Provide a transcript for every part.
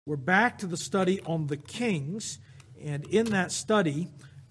We're back to the study on the kings, and in that study,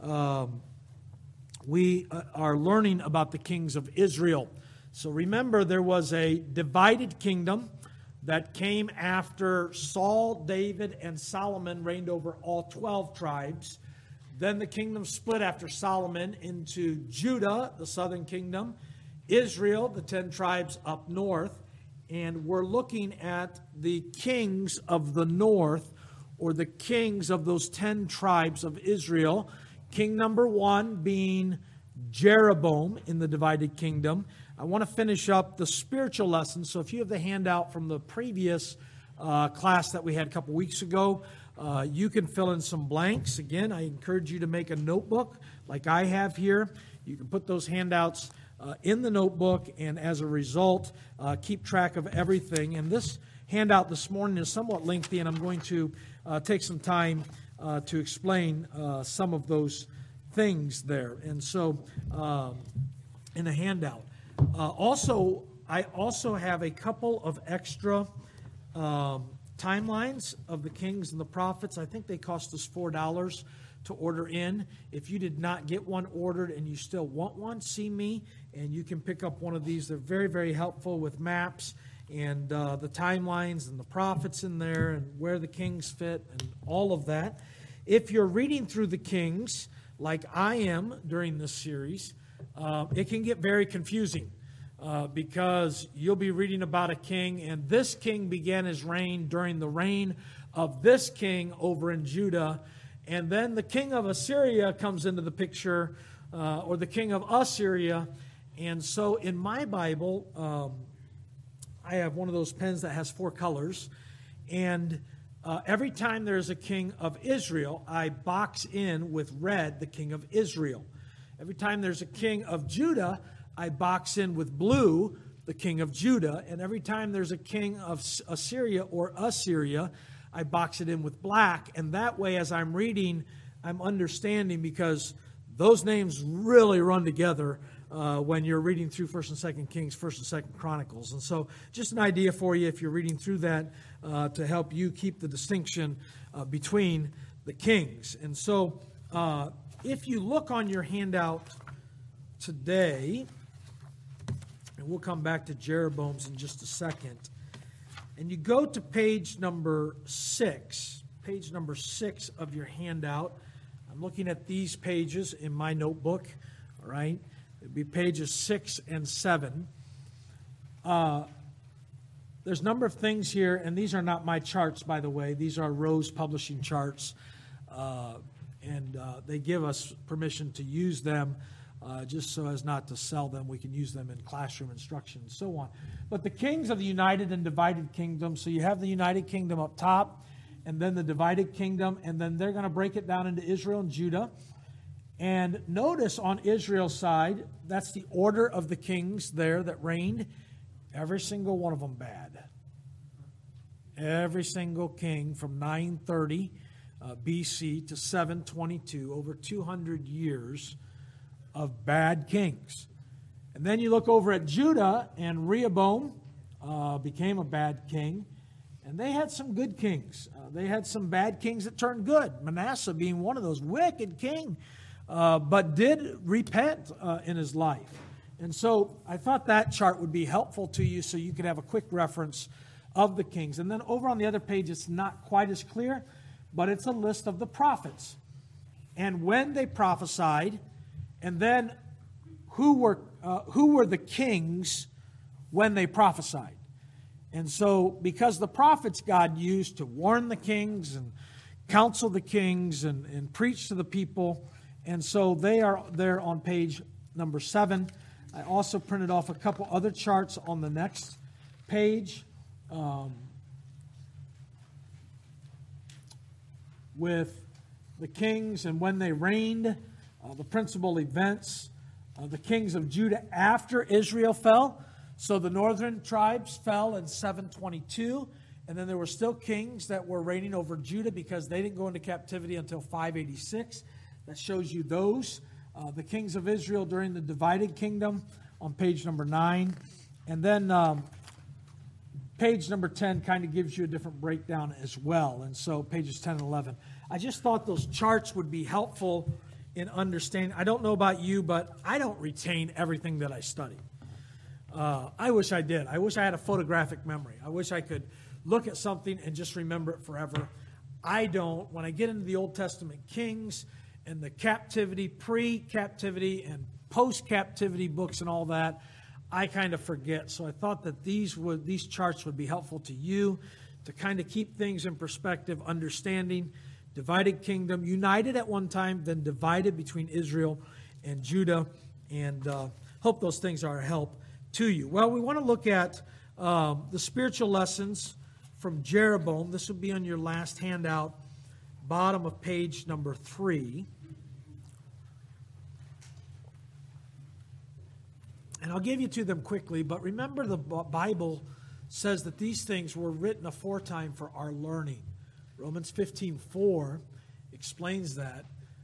we are learning about the kings of Israel. So remember, there was a divided kingdom that came after Saul, David, and Solomon reigned over all 12 tribes. Then the kingdom split after Solomon into Judah, the southern kingdom, Israel, the 10 tribes up north, and we're looking at the kings of the north, or the kings of those 10 tribes of Israel. King number 1 being Jeroboam in the divided kingdom. I want to finish up the spiritual lesson. So if you have the handout from the previous class that we had a couple weeks ago, you can fill in some blanks. Again, I encourage you to make a notebook like I have here. You can put those handouts in the notebook, and as a result, keep track of everything. And this handout this morning is somewhat lengthy, and I'm going to take some time to explain some of those things there. And so, in a handout. I also have a couple of extra timelines of the kings and the prophets. I think they cost us $4 to order in. If you did not get one ordered and you still want one, see me, and you can pick up one of these. They're very, very helpful with maps and the timelines and the prophets in there and where the kings fit and all of that. If you're reading through the kings, like I am during this series, it can get very confusing because you'll be reading about a king, and this king began his reign during the reign of this king over in Judah. And then the king of Assyria comes into the picture, or the king of Assyria. And so in my Bible, I have one of those pens that has 4 colors. And every time there's a king of Israel, I box in with red the king of Israel. Every time there's a king of Judah, I box in with blue the king of Judah. And every time there's a king of Assyria or Assyria, I box it in with black, and that way as I'm reading, I'm understanding, because those names really run together when you're reading through 1st and 2nd Kings, 1st and 2nd Chronicles. And so just an idea for you if you're reading through that to help you keep the distinction between the kings. And so if you look on your handout today, and we'll come back to Jeroboam's in just a second, and you go to page number 6 of your handout. I'm looking at these pages in my notebook, all right? It'd be pages 6 and 7. There's a number of things here, and these are not my charts, by the way. These are Rose Publishing charts, and they give us permission to use them just so as not to sell them. We can use them in classroom instruction and so on. But the kings of the united and divided kingdom, so you have the united kingdom up top, and then the divided kingdom, and then they're going to break it down into Israel and Judah. And notice on Israel's side, that's the order of the kings there that reigned. Every single one of them bad. Every single king from 930 BC to 722, over 200 years of bad kings. And then you look over at Judah, and Rehoboam became a bad king. And they had some good kings. They had some bad kings that turned good. Manasseh being one of those, wicked king, but did repent in his life. And so I thought that chart would be helpful to you so you could have a quick reference of the kings. And then over on the other page, it's not quite as clear, but it's a list of the prophets. And when they prophesied, and then who were the kings when they prophesied. And so because the prophets God used to warn the kings and counsel the kings and preach to the people, and so they are there on page number 7. I also printed off a couple other charts on the next page with the kings and when they reigned, the principal events, the kings of Judah after Israel fell. So the northern tribes fell in 722, and then there were still kings that were reigning over Judah because they didn't go into captivity until 586. That shows you those. The kings of Israel during the divided kingdom on page number 9. And then page number 10 kind of gives you a different breakdown as well. And so pages 10 and 11. I just thought those charts would be helpful in understanding. I don't know about you, but I don't retain everything that I study. I wish I did. I wish I had a photographic memory. I wish I could look at something and just remember it forever. I don't. When I get into the Old Testament kings and the captivity, pre-captivity and post-captivity books and all that, I kind of forget. So I thought that these charts would be helpful to you to kind of keep things in perspective, understanding divided kingdom, united at one time, then divided between Israel and Judah, and hope those things are a help to you. Well, we want to look at the spiritual lessons from Jeroboam. This will be on your last handout, bottom of page number 3. And I'll give you to them quickly, but remember the Bible says that these things were written aforetime for our learning. Romans 15:4 explains that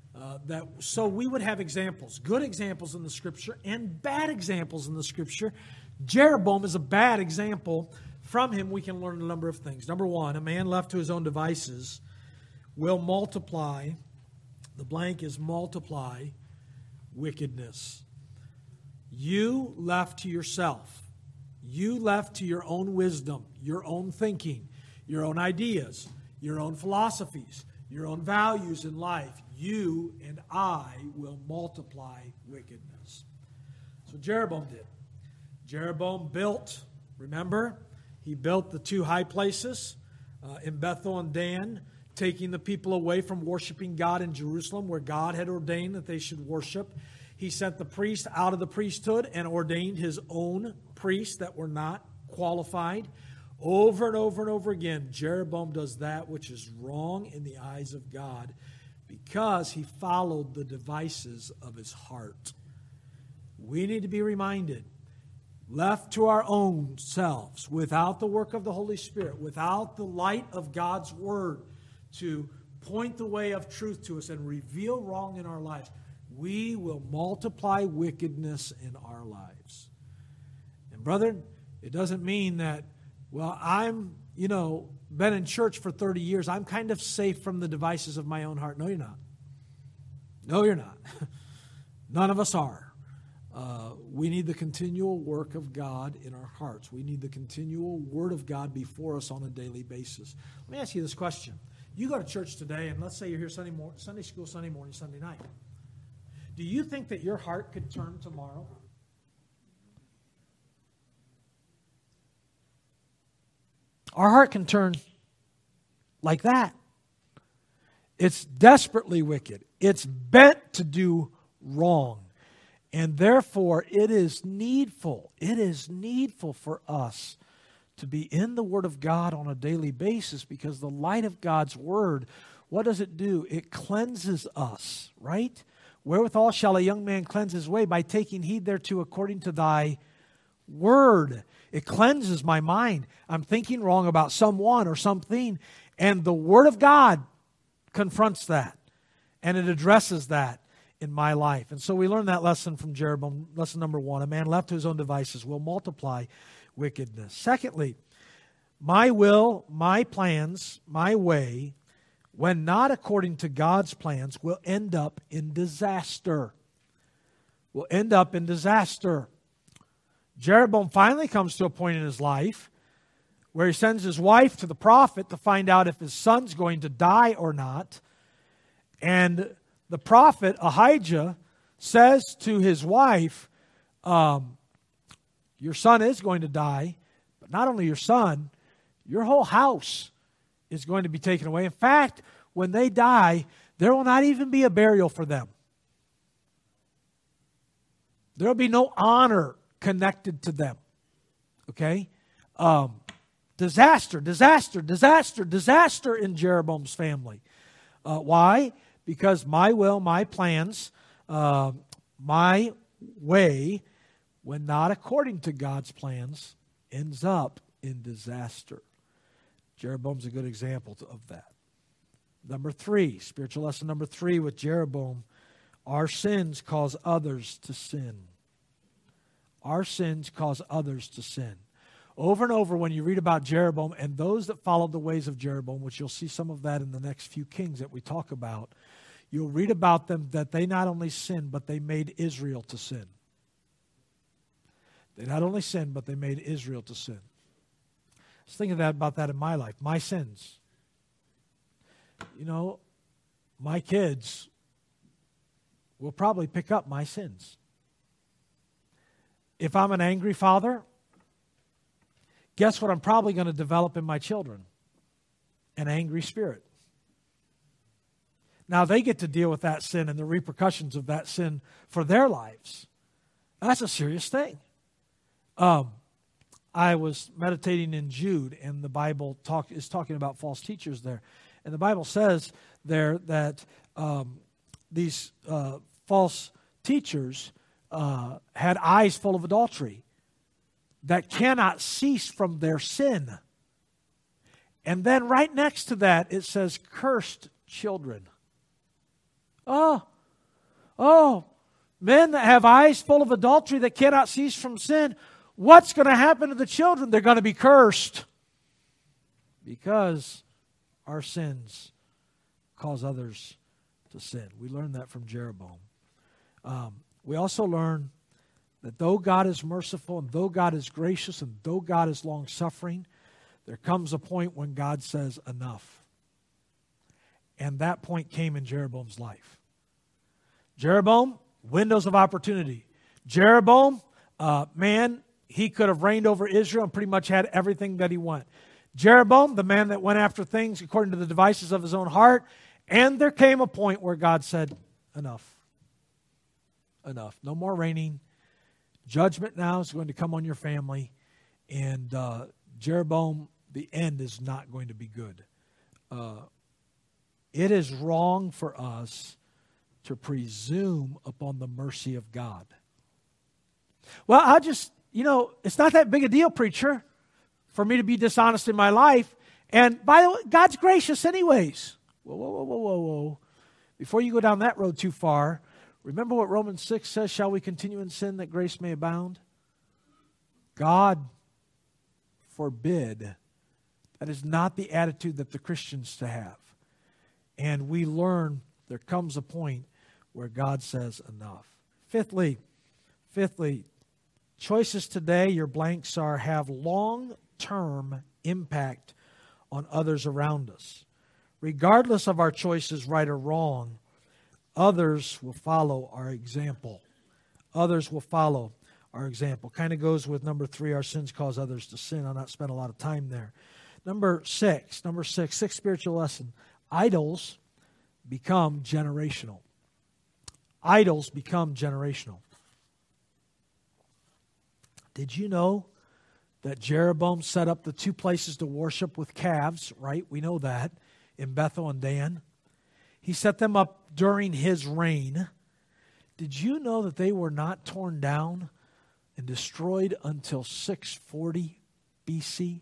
so we would have examples, good examples in the Scripture and bad examples in the Scripture. Jeroboam is a bad example. From him we can learn a number of things. Number one, a man left to his own devices will multiply, the blank is multiply, wickedness. You left to yourself, you left to your own wisdom, your own thinking, your own ideas, your own philosophies, your own values in life, you and I will multiply wickedness. So Jeroboam did. Jeroboam built, remember, he built the 2 high places in Bethel and Dan, taking the people away from worshiping God in Jerusalem, where God had ordained that they should worship. He sent the priest out of the priesthood and ordained his own priests that were not qualified. Over and over and over again, Jeroboam does that which is wrong in the eyes of God because he followed the devices of his heart. We need to be reminded, left to our own selves, without the work of the Holy Spirit, without the light of God's Word to point the way of truth to us and reveal wrong in our lives, we will multiply wickedness in our lives. And brethren, it doesn't mean that, well, I'm, been in church for 30 years. I'm kind of safe from the devices of my own heart. No, you're not. No, you're not. None of us are. We need the continual work of God in our hearts. We need the continual Word of God before us on a daily basis. Let me ask you this question. You go to church today, and let's say you're here Sunday school, Sunday morning, Sunday night. Do you think that your heart could turn tomorrow? Our heart can turn like that. It's desperately wicked. It's bent to do wrong. And therefore, it is needful for us to be in the Word of God on a daily basis, because the light of God's Word, what does it do? It cleanses us, right? Wherewithal shall a young man cleanse his way? By taking heed thereto according to thy Word. It cleanses my mind. I'm thinking wrong about someone or something, and the Word of God confronts that, and it addresses that in my life. And so we learn that lesson from Jeroboam. Lesson number 1, a man left to his own devices will multiply wickedness. Secondly, my will, my plans, my way, when not according to God's plans, will end up in disaster. Will end up in disaster. Jeroboam finally comes to a point in his life where he sends his wife to the prophet to find out if his son's going to die or not. And the prophet, Ahijah, says to his wife, your son is going to die, but not only your son, your whole house is going to be taken away. In fact, when they die, there will not even be a burial for them. There will be no honor connected to them. Okay? Disaster in Jeroboam's family. Why? Because my will, my plans, my way, when not according to God's plans, ends up in disaster. Jeroboam's a good example of that. Number 3, spiritual lesson number 3 with Jeroboam, our sins cause others to sin. Our sins cause others to sin. Over and over when you read about Jeroboam and those that followed the ways of Jeroboam, which you'll see some of that in the next few kings that we talk about, you'll read about them that they not only sinned, but they made Israel to sin. They not only sinned, but they made Israel to sin. I was thinking about that in my life, my sins. You know, my kids will probably pick up my sins. If I'm an angry father, guess what I'm probably going to develop in my children? An angry spirit. Now they get to deal with that sin and the repercussions of that sin for their lives. That's a serious thing. I was meditating in Jude, and the Bible is talking about false teachers there. And the Bible says there that these false teachers had eyes full of adultery that cannot cease from their sin. And then right next to that, it says, cursed children. Oh, men that have eyes full of adultery that cannot cease from sin, what's going to happen to the children? They're going to be cursed because our sins cause others to sin. We learned that from Jeroboam. We also learn that though God is merciful and though God is gracious and though God is long-suffering, there comes a point when God says enough. And that point came in Jeroboam's life. Jeroboam, windows of opportunity. Jeroboam, man, he could have reigned over Israel and pretty much had everything that he wanted. Jeroboam, the man that went after things according to the devices of his own heart. And there came a point where God said, enough. Enough. No more reigning. Judgment now is going to come on your family. And Jeroboam, the end is not going to be good. It is wrong for us to presume upon the mercy of God. Well, it's not that big a deal, preacher, for me to be dishonest in my life. And by the way, God's gracious anyways. Whoa. Before you go down that road too far, remember what Romans 6 says, shall we continue in sin that grace may abound? God forbid. That is not the attitude that the Christians to have. And we learn there comes a point where God says enough. Fifthly, choices today, your blanks are, have long-term impact on others around us. Regardless of our choices, right or wrong, others will follow our example. Others will follow our example. Kind of goes with number 3, our sins cause others to sin. I'll not spend a lot of time there. Number six, sixth spiritual lesson. Idols become generational. Idols become generational. Did you know that Jeroboam set up the 2 places to worship with calves, right? We know that, in Bethel and Dan. He set them up during his reign. Did you know that they were not torn down and destroyed until 640 BC?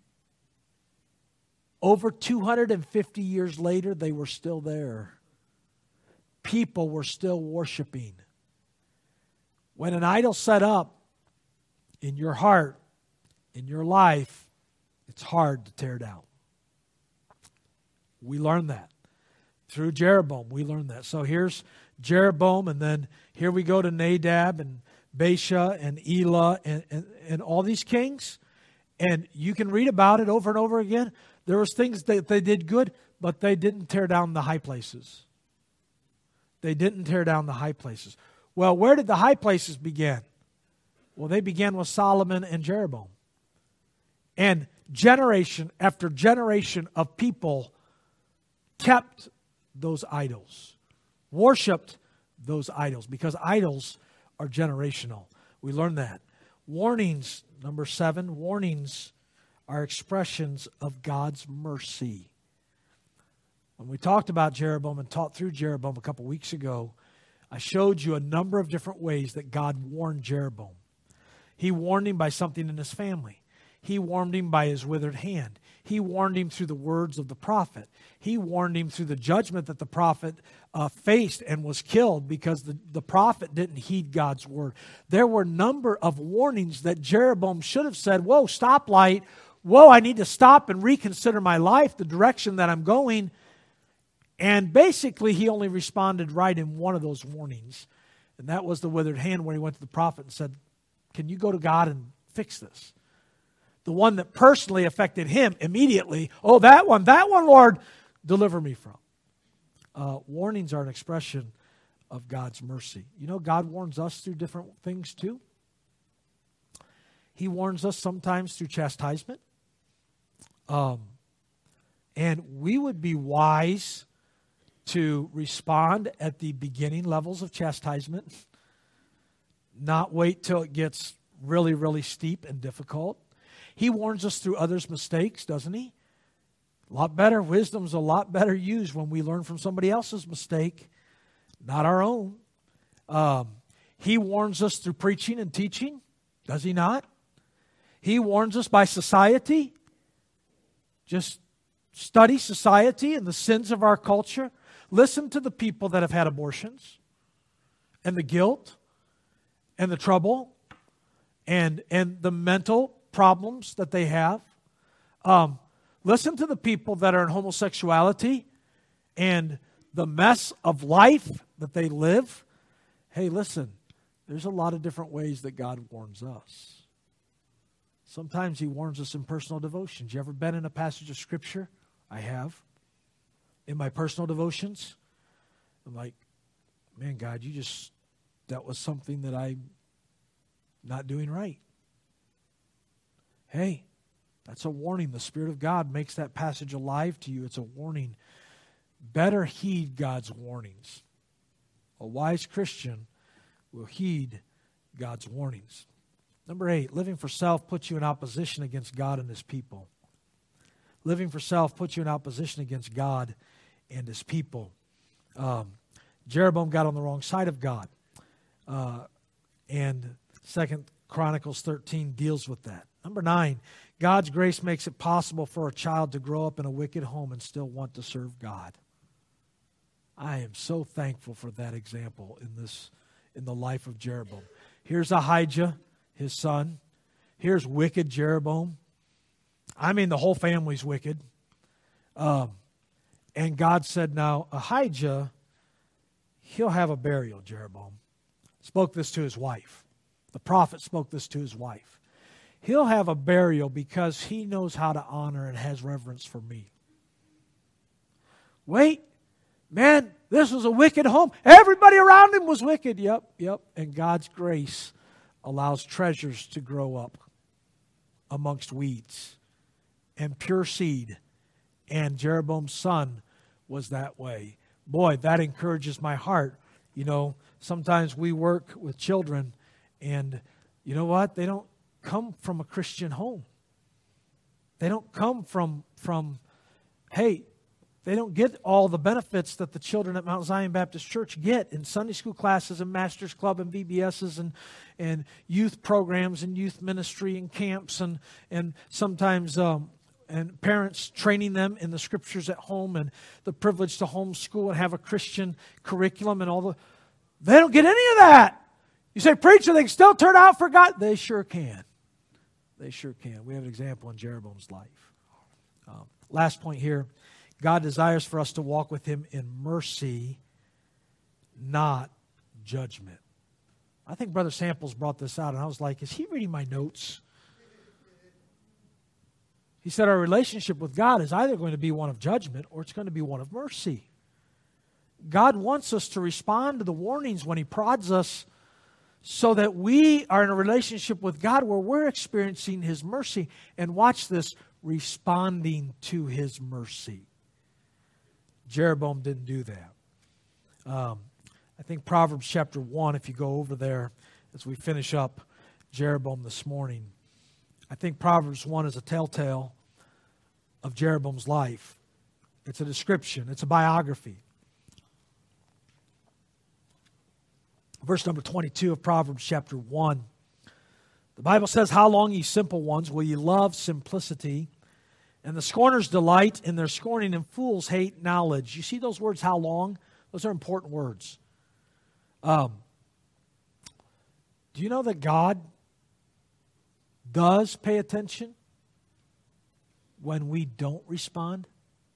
Over 250 years later, they were still there. People were still worshiping. When an idol set up in your heart, in your life, it's hard to tear down. We learned that. Through Jeroboam, we learned that. So here's Jeroboam, and then here we go to Nadab and Baasha and Elah and all these kings. And you can read about it over and over again. There was things that they did good, but they didn't tear down the high places. They didn't tear down the high places. Well, where did the high places begin? Well, they began with Solomon and Jeroboam. And generation after generation of people kept those idols, worshipped those idols, because idols are generational. We learned that. Warnings, number 7, warnings are expressions of God's mercy. When we talked about Jeroboam and taught through Jeroboam a couple weeks ago, I showed you a number of different ways that God warned Jeroboam. He warned him by something in his family. He warned him by his withered hand. He warned him through the words of the prophet. He warned him through the judgment that the prophet faced and was killed because the prophet didn't heed God's word. There were a number of warnings that Jeroboam should have said, whoa, stoplight. Whoa, I need to stop and reconsider my life, the direction that I'm going. And basically, he only responded right in one of those warnings. And that was the withered hand where he went to the prophet and said, can you go to God and fix this? The one that personally affected him immediately. Oh, that one, Lord, deliver me from. Warnings are an expression of God's mercy. You know, God warns us through different things too. He warns us sometimes through chastisement. And we would be wise to respond at the beginning levels of chastisement, not wait till it gets really, really steep and difficult. He warns us through others' mistakes, doesn't he? A lot better. Wisdom's a lot better used when we learn from somebody else's mistake, not our own. He warns us through preaching and teaching, does he not? He warns us by society. Just study society and the sins of our culture. Listen to the people that have had abortions and the guilt and the trouble and the mental problems that they have. Listen to the people that are in homosexuality and the mess of life that they live. Hey, listen, there's a lot of different ways that God warns us. Sometimes he warns us in personal devotions. You ever been in a passage of Scripture? I have. In my personal devotions, I'm like, man, God, that was something that I'm not doing right. Hey, that's a warning. The Spirit of God makes that passage alive to you. It's a warning. Better heed God's warnings. A wise Christian will heed God's warnings. Number 8, living for self puts you in opposition against God and his people. Living for self puts you in opposition against God and his people. Jeroboam got on the wrong side of God. And 2 Chronicles 13 deals with that. Number 9, God's grace makes it possible for a child to grow up in a wicked home and still want to serve God. I am so thankful for that example in the life of Jeroboam. Here's Ahijah, his son. Here's wicked Jeroboam. I mean, the whole family's wicked. And God said, now, Ahijah, he'll have a burial, Jeroboam. Spoke this to his wife. The prophet spoke this to his wife. He'll have a burial because he knows how to honor and has reverence for me. Wait, man, this was a wicked home. Everybody around him was wicked. Yep. And God's grace allows treasures to grow up amongst weeds and pure seed. And Jeroboam's son was that way. Boy, that encourages my heart. You know, sometimes we work with children and you know what? They don't come from a Christian home. They don't come from they don't get all the benefits that the children at Mount Zion Baptist Church get in Sunday school classes and Master's Club and VBSs and youth programs and youth ministry and camps and sometimes and parents training them in the Scriptures at home and the privilege to homeschool and have a Christian curriculum and they don't get any of that. You say, preacher, they can still turn out for God. They sure can. They sure can. We have an example in Jeroboam's life. Last point here. God desires for us to walk with him in mercy, not judgment. I think Brother Samples brought this out, and I was like, is he reading my notes? He said our relationship with God is either going to be one of judgment or it's going to be one of mercy. God wants us to respond to the warnings when he prods us so that we are in a relationship with God where we're experiencing his mercy. And watch this, responding to his mercy. Jeroboam didn't do that. I think Proverbs chapter 1, if you go over there as we finish up Jeroboam this morning, I think Proverbs 1 is a telltale of Jeroboam's life. It's a description. It's a biography. Verse number 22 of Proverbs chapter 1. The Bible says, how long, ye simple ones, will ye love simplicity And the scorners delight in their scorning, and fools hate knowledge. You see those words, how long? Those are important words. Do you know that God does pay attention when we don't respond?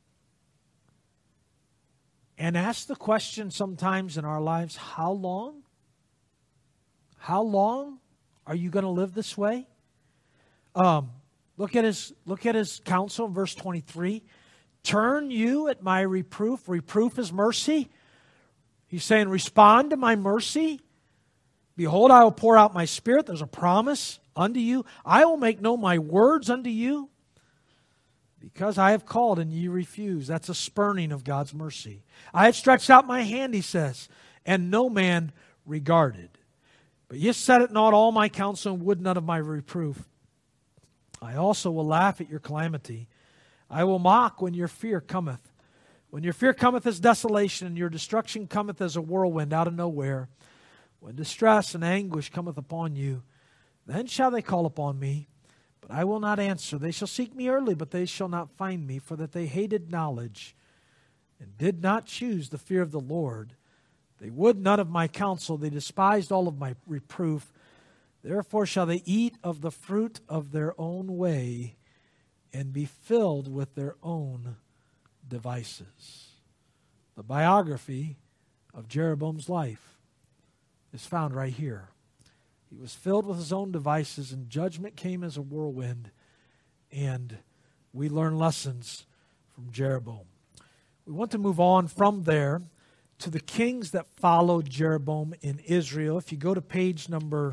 And ask the question sometimes in our lives, how long? How long are you going to live this way? Look at his counsel in verse 23. Turn you at my reproof. Reproof is mercy. He's saying, respond to my mercy. Behold, I will pour out my Spirit. There's a promise unto you. I will make known my words unto you. Because I have called and ye refuse. That's a spurning of God's mercy. I have stretched out my hand, he says, and no man regarded. But ye set at naught all my counsel and would none of my reproof. I also will laugh at your calamity. I will mock when your fear cometh. When your fear cometh as desolation, and your destruction cometh as a whirlwind out of nowhere. When distress and anguish cometh upon you, then shall they call upon me, but I will not answer. They shall seek me early, but they shall not find me, for that they hated knowledge, and did not choose the fear of the Lord. They would none of my counsel. They despised all of my reproof. Therefore shall they eat of the fruit of their own way, and be filled with their own devices. The biography of Jeroboam's life is found right here. He was filled with his own devices, and judgment came as a whirlwind, and we learn lessons from Jeroboam. We want to move on from there to the kings that followed Jeroboam in Israel. If you go to page number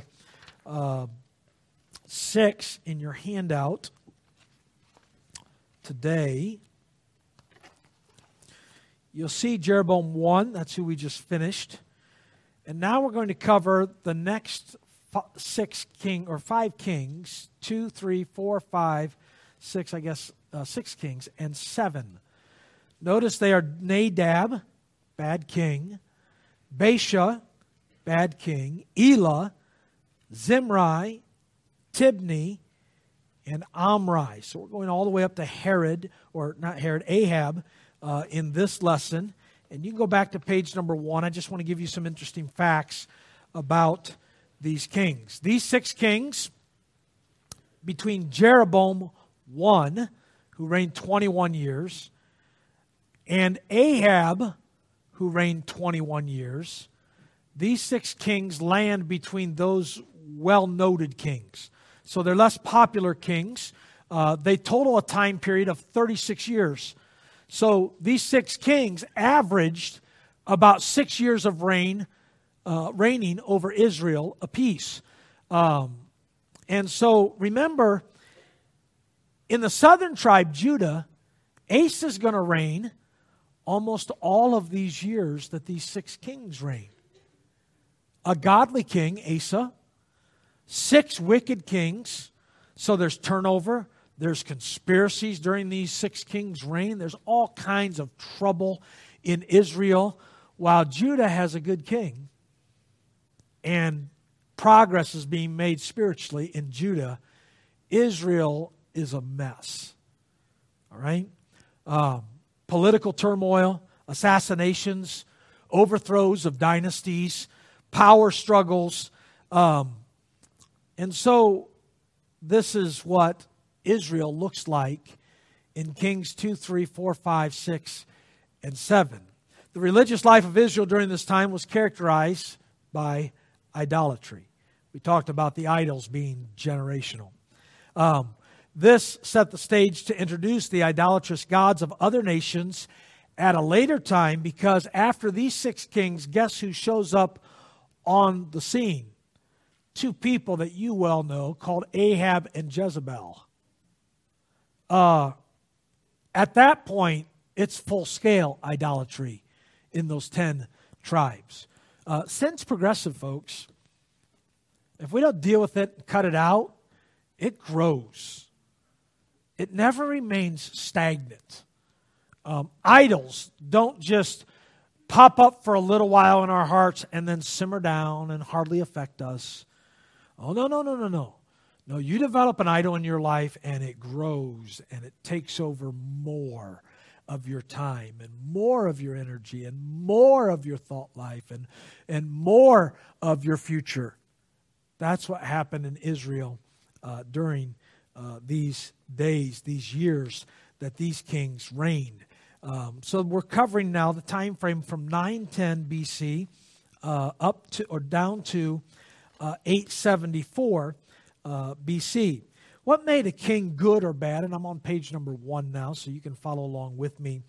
6 in your handout today, you'll see Jeroboam 1. That's who we just finished. And now we're going to cover the next 5 kings, 2, 3, 4, 5, 6, 6 kings, and 7. Notice they are Nadab, bad king, Baasha, bad king, Elah, Zimri, Tibni, and Omri. So we're going all the way up to Ahab in this lesson. And you can go back to page number 1. I just want to give you some interesting facts about these kings. These 6 kings, between Jeroboam 1, who reigned 21 years, and Ahab, who reigned 21 years, these 6 kings land between those well-noted kings. So they're less popular kings. They total a time period of 36 years. So these 6 kings averaged about 6 years of reigning over Israel apiece. And so remember, in the southern tribe, Judah, Asa is going to reign almost all of these years that these 6 kings reign. A godly king, Asa, 6 wicked kings. So there's turnover. There's conspiracies during these 6 kings' reign. There's all kinds of trouble in Israel. While Judah has a good king and progress is being made spiritually in Judah, Israel is a mess. All right? Political turmoil, assassinations, overthrows of dynasties, power struggles. And so this is what Israel looks like in Kings 2, 3, 4, 5, 6, and 7. The religious life of Israel during this time was characterized by idolatry. We talked about the idols being generational. This set the stage to introduce the idolatrous gods of other nations at a later time, because after these 6 kings, guess who shows up on the scene? 2 people that you well know called Ahab and Jezebel. At that point, it's full-scale idolatry in those 10 tribes. Sin's progressive, folks. If we don't deal with it and cut it out, it grows. It never remains stagnant. Idols don't just pop up for a little while in our hearts and then simmer down and hardly affect us. Oh, no. No, you develop an idol in your life and it grows and it takes over more of your time and more of your energy and more of your thought life and more of your future. That's what happened in Israel during these days, these years that these kings reigned. So we're covering now the time frame from 910 BC up to or down to 874 BC. What made a king good or bad? And I'm on page number 1 now, so you can follow along with me.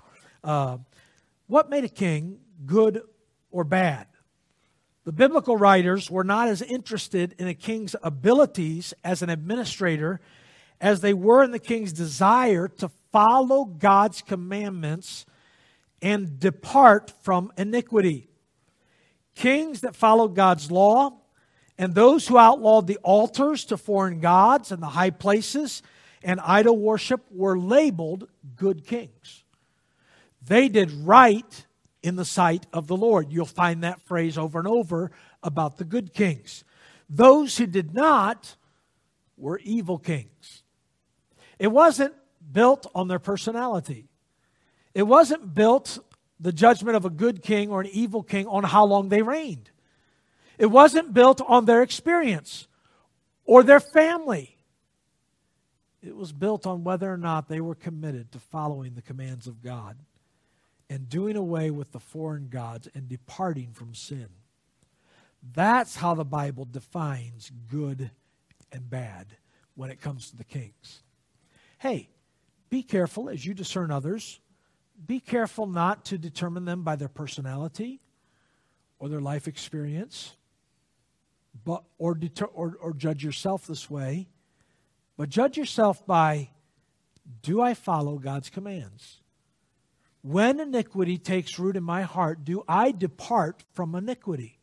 What made a king good or bad? The biblical writers were not as interested in a king's abilities as an administrator as they were in the king's desire to follow God's commandments and depart from iniquity. Kings that followed God's law and those who outlawed the altars to foreign gods and the high places and idol worship were labeled good kings. They did right in the sight of the Lord. You'll find that phrase over and over about the good kings. Those who did not were evil kings. It wasn't built on their personality. It wasn't built, the judgment of a good king or an evil king, on how long they reigned. It wasn't built on their experience or their family. It was built on whether or not they were committed to following the commands of God and doing away with the foreign gods and departing from sin. That's how the Bible defines good and bad when it comes to the kings. Hey, be careful as you discern others. Be careful not to determine them by their personality or their life experience, or judge yourself this way. But judge yourself by, do I follow God's commands? When iniquity takes root in my heart, do I depart from iniquity?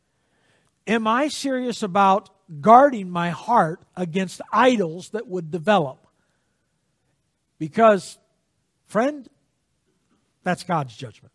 Am I serious about guarding my heart against idols that would develop? Because, friend, that's God's judgment.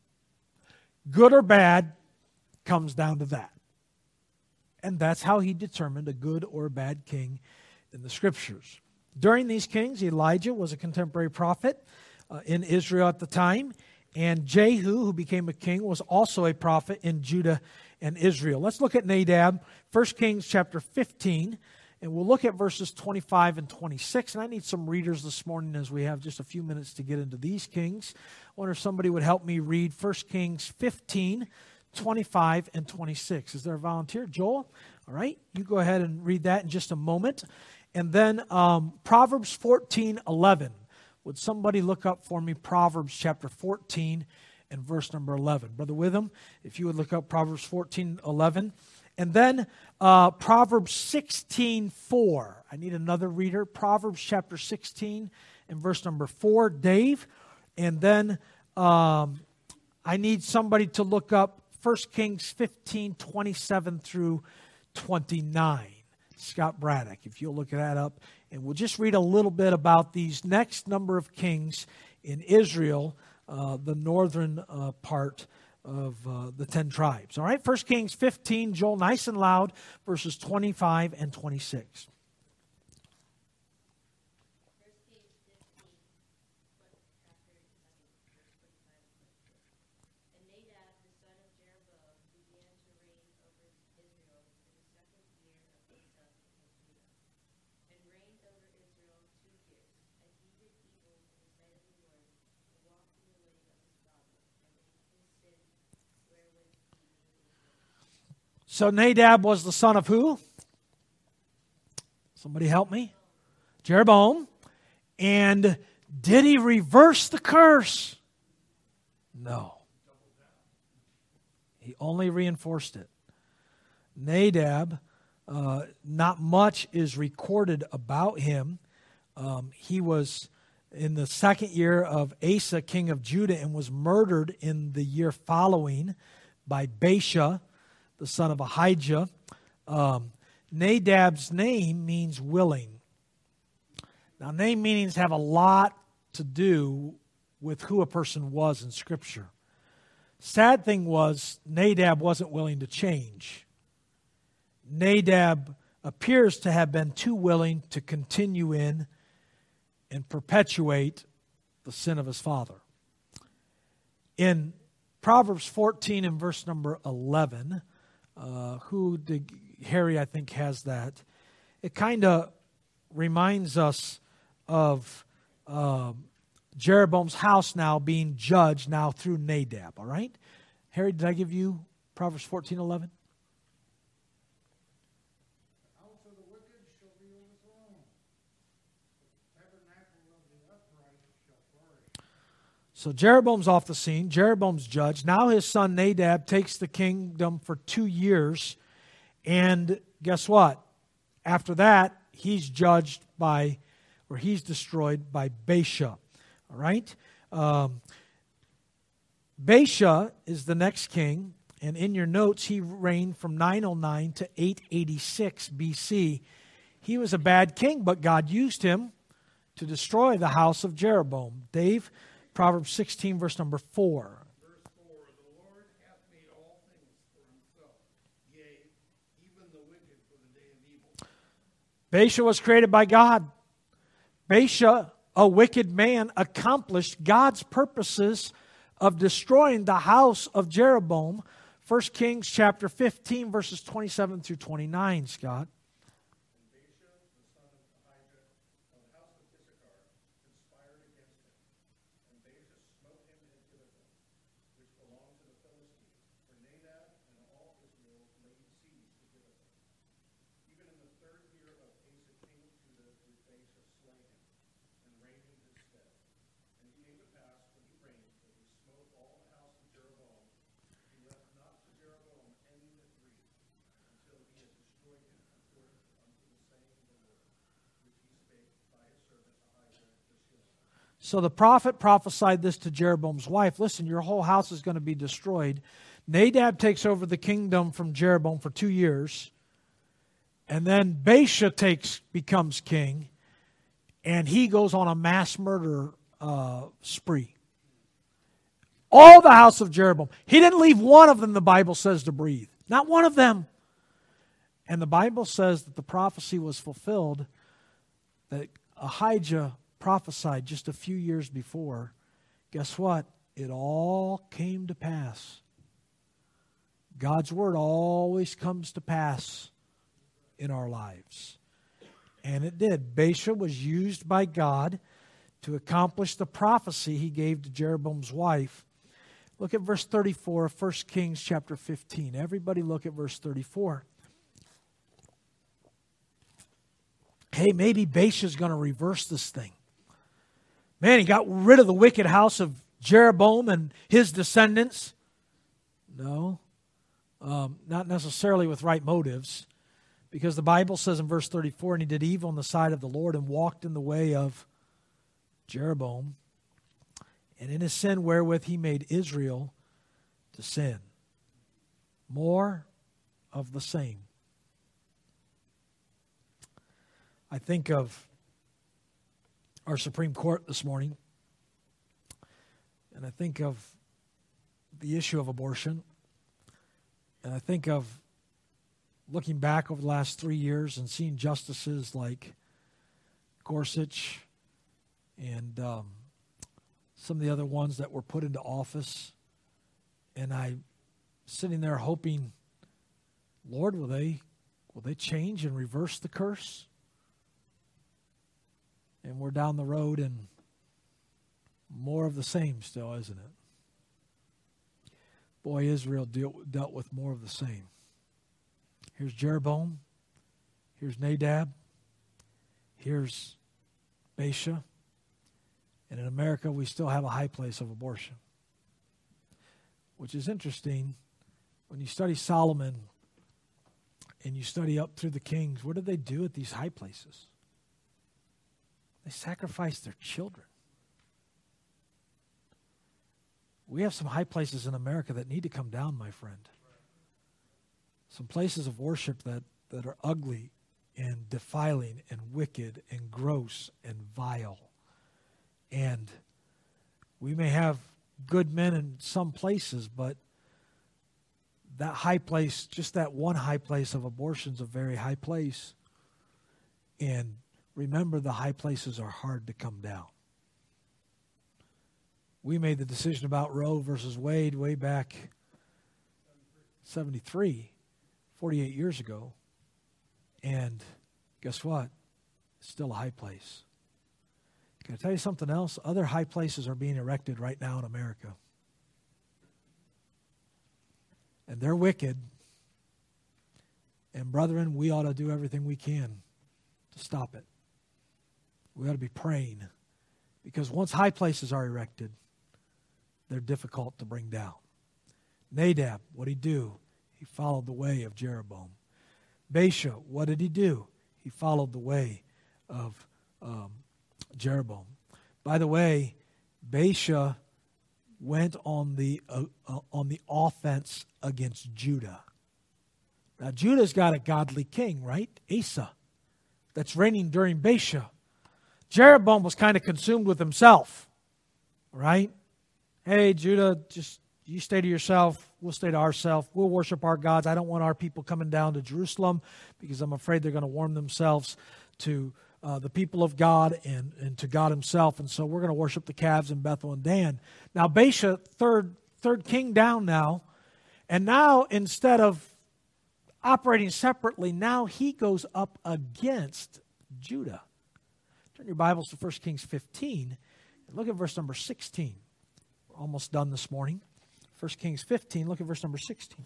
Good or bad comes down to that. And that's how he determined a good or a bad king in the Scriptures. During these kings, Elijah was a contemporary prophet in Israel at the time. And Jehu, who became a king, was also a prophet in Judah and Israel. Let's look at Nadab, 1 Kings chapter 15. And we'll look at verses 25 and 26. And I need some readers this morning as we have just a few minutes to get into these kings. I wonder if somebody would help me read 1 Kings 15, 25 and 26. Is there a volunteer? Joel? All right. You go ahead and read that in just a moment. And then Proverbs 14:11. Would somebody look up for me Proverbs chapter 14 and verse number 11? Brother Witham, if you would look up Proverbs 14:11. And then Proverbs 16:4. I need another reader. Proverbs chapter 16 and verse number 4. Dave. And then I need somebody to look up 1 Kings 15:27 through 29. Scott Braddock, if you'll look that up. And we'll just read a little bit about these next number of kings in Israel, the northern part of the 10 tribes. All right, 1 Kings 15, Joel, nice and loud, verses 25 and 26. So Nadab was the son of who? Somebody help me. Jeroboam. And did he reverse the curse? No. He only reinforced it. Nadab, not much is recorded about him. He was in the second year of Asa, king of Judah, and was murdered in the year following by Baasha, the son of Ahijah. Nadab's name means willing. Now, name meanings have a lot to do with who a person was in Scripture. Sad thing was, Nadab wasn't willing to change. Nadab appears to have been too willing to continue in and perpetuate the sin of his father. In Proverbs 14 and verse number 11, Harry, I think, has that. It kind of reminds us of Jeroboam's house now being judged now through Nadab, all right? Harry, did I give you Proverbs 14:11? So Jeroboam's off the scene. Jeroboam's judged. Now his son Nadab takes the kingdom for 2 years. And guess what? After that, he's judged by, or he's destroyed by Baasha. All right? Baasha is the next king. And in your notes, he reigned from 909 to 886 BC. He was a bad king, but God used him to destroy the house of Jeroboam. Dave, Proverbs 16, verse number 4. Verse 4, the Lord hath made all things for himself, yea, even the wicked for the day of evil. Baasha was created by God. Baasha, a wicked man, accomplished God's purposes of destroying the house of Jeroboam. 1 Kings chapter 15, verses 27 through 29, Scott. So the prophet prophesied this to Jeroboam's wife. Listen, your whole house is going to be destroyed. Nadab takes over the kingdom from Jeroboam for 2 years. And then Baasha becomes king. And he goes on a mass murder spree. All the house of Jeroboam. He didn't leave one of them, the Bible says, to breathe. Not one of them. And the Bible says that the prophecy was fulfilled, that Ahijah prophesied just a few years before. Guess what? It all came to pass. God's word always comes to pass in our lives. And it did. Baasha was used by God to accomplish the prophecy he gave to Jeroboam's wife. Look at verse 34 of 1 Kings chapter 15. Everybody look at verse 34. Hey, maybe Baasha's going to reverse this thing. Man, he got rid of the wicked house of Jeroboam and his descendants. No, not necessarily with right motives. Because the Bible says in verse 34, and he did evil in the sight of the Lord and walked in the way of Jeroboam. And in his sin wherewith he made Israel to sin. More of the same. I think of our Supreme Court this morning, and I think of the issue of abortion, and I think of looking back over the last 3 years and seeing justices like Gorsuch and some of the other ones that were put into office, and I sitting there hoping, Lord, will they change and reverse the curse? And we're down the road and more of the same still, isn't it? Boy, Israel dealt with more of the same. Here's Jeroboam. Here's Nadab. Here's Baasha. And in America, we still have a high place of abortion. Which is interesting. When you study Solomon and you study up through the kings, what did they do at these high places? They sacrificed their children. We have some high places in America that need to come down, my friend. Some places of worship that are ugly and defiling and wicked and gross and vile. And we may have good men in some places, but that high place, just that one high place of abortion is a very high place. And remember, the high places are hard to come down. We made the decision about Roe versus Wade way back 73, 48 years ago. And guess what? It's still a high place. Can I tell you something else? Other high places are being erected right now in America. And they're wicked. And brethren, we ought to do everything we can to stop it. We ought to be praying. Because once high places are erected, they're difficult to bring down. Nadab, what did he do? He followed the way of Jeroboam. Baasha, what did he do? He followed the way of Jeroboam. By the way, Baasha went on the offense against Judah. Now, Judah's got a godly king, right? Asa, that's reigning during Baasha. Jeroboam was kind of consumed with himself, right? Hey, Judah, just you stay to yourself. We'll stay to ourselves. We'll worship our gods. I don't want our people coming down to Jerusalem because I'm afraid they're going to warm themselves to the people of God and to God himself. And so we're going to worship the calves in Bethel and Dan. Now, Baasha, third king down now. And now, instead of operating separately, now he goes up against Judah. Turn your Bibles to 1 Kings 15 and look at verse number 16. We're almost done this morning. 1 Kings 15, look at verse number 16.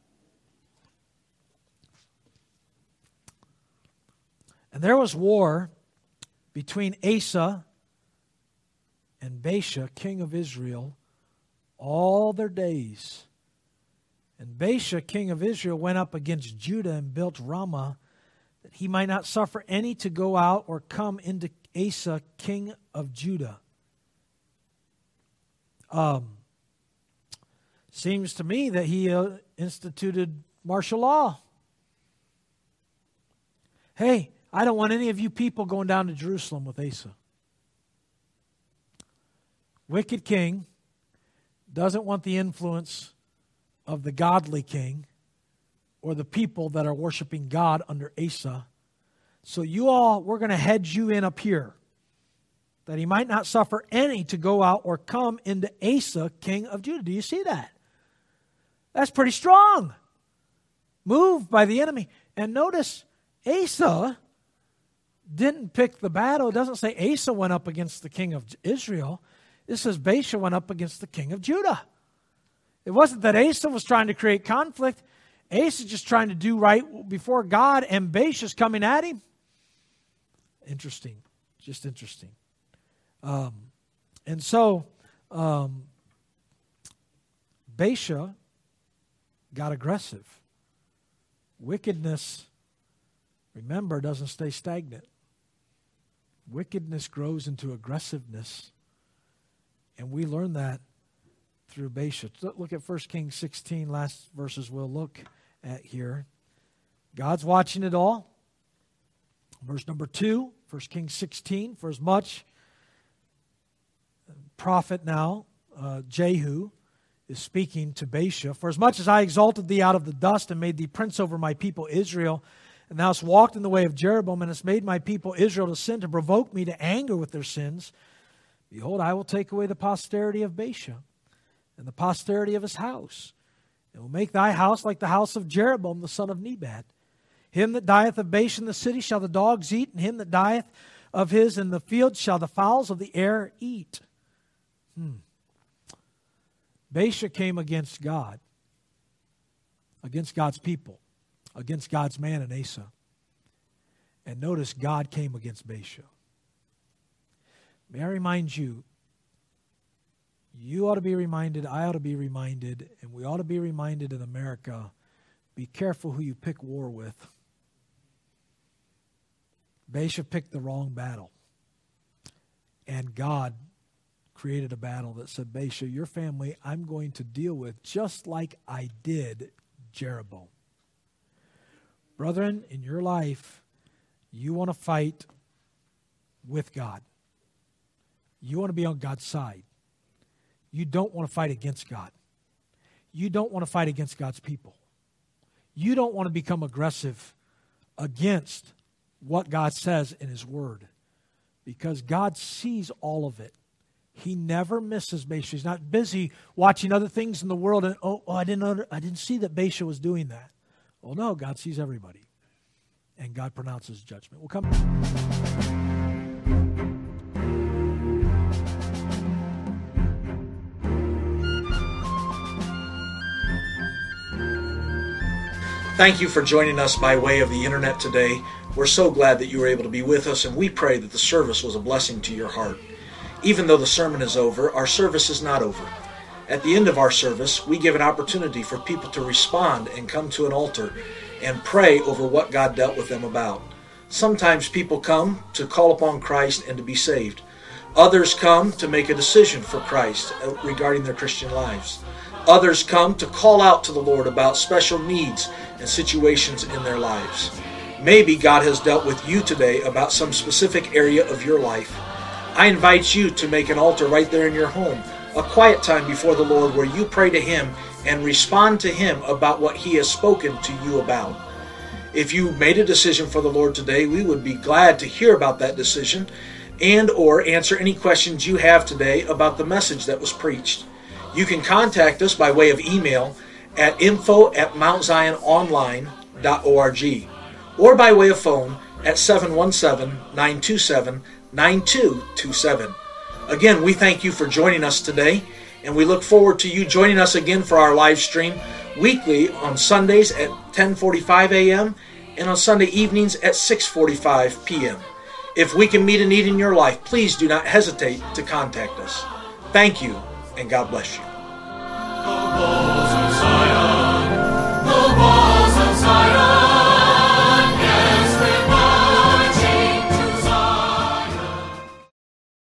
And there was war between Asa and Baasha, king of Israel, all their days. And Baasha, king of Israel, went up against Judah and built Ramah, that he might not suffer any to go out or come into Asa, king of Judah. Seems to me that he instituted martial law. Hey, I don't want any of you people going down to Jerusalem with Asa. Wicked king doesn't want the influence of the godly king or the people that are worshiping God under Asa. So we're going to hedge you in up here, that he might not suffer any to go out or come into Asa, king of Judah. Do you see that? That's pretty strong. Moved by the enemy. And notice, Asa didn't pick the battle. It doesn't say Asa went up against the king of Israel. It says Baasha went up against the king of Judah. It wasn't that Asa was trying to create conflict. Asa just trying to do right before God, and Baasha's coming at him. Interesting. Just interesting. And so, Baasha got aggressive. Wickedness, remember, doesn't stay stagnant. Wickedness grows into aggressiveness. And we learn that through Baasha. Look at 1 Kings 16, last verses we'll look at here. God's watching it all. Verse number 2, 1 Kings 16, for as much prophet now, Jehu, is speaking to Baasha. For as much as I exalted thee out of the dust and made thee prince over my people Israel, and thou hast walked in the way of Jeroboam and hast made my people Israel to sin, to provoke me to anger with their sins, behold, I will take away the posterity of Baasha and the posterity of his house, and will make thy house like the house of Jeroboam the son of Nebat. Him that dieth of Baasha in the city shall the dogs eat, and him that dieth of his in the field shall the fowls of the air eat. Baasha came against God, against God's people, against God's man in Asa. And notice God came against Baasha. May I remind you, you ought to be reminded, I ought to be reminded, and we ought to be reminded in America, be careful who you pick war with. Baasha picked the wrong battle. And God created a battle that said, Baasha, your family I'm going to deal with just like I did Jeroboam. Brethren, in your life, you want to fight with God. You want to be on God's side. You don't want to fight against God. you don't want to fight against God's people. You don't want to become aggressive against what God says in His Word, because God sees all of it. He never misses Baisha. He's not busy watching other things in the world and, I didn't see that Baisha was doing that. Well, no, God sees everybody, and God pronounces judgment. We'll come. Thank you for joining us by way of the internet today. We're so glad that you were able to be with us, and we pray that the service was a blessing to your heart. Even though the sermon is over, our service is not over. At the end of our service, we give an opportunity for people to respond and come to an altar and pray over what God dealt with them about. Sometimes people come to call upon Christ and to be saved. Others come to make a decision for Christ regarding their Christian lives. Others come to call out to the Lord about special needs and situations in their lives. Maybe God has dealt with you today about some specific area of your life. I invite you to make an altar right there in your home, a quiet time before the Lord where you pray to Him and respond to Him about what He has spoken to you about. If you made a decision for the Lord today, we would be glad to hear about that decision and or answer any questions you have today about the message that was preached. You can contact us by way of email at info@mountziononline.org or by way of phone at 717-927-9227. Again, we thank you for joining us today, and we look forward to you joining us again for our live stream weekly on Sundays at 10:45 a.m. and on Sunday evenings at 6:45 p.m. If we can meet a need in your life, please do not hesitate to contact us. Thank you, and God bless you.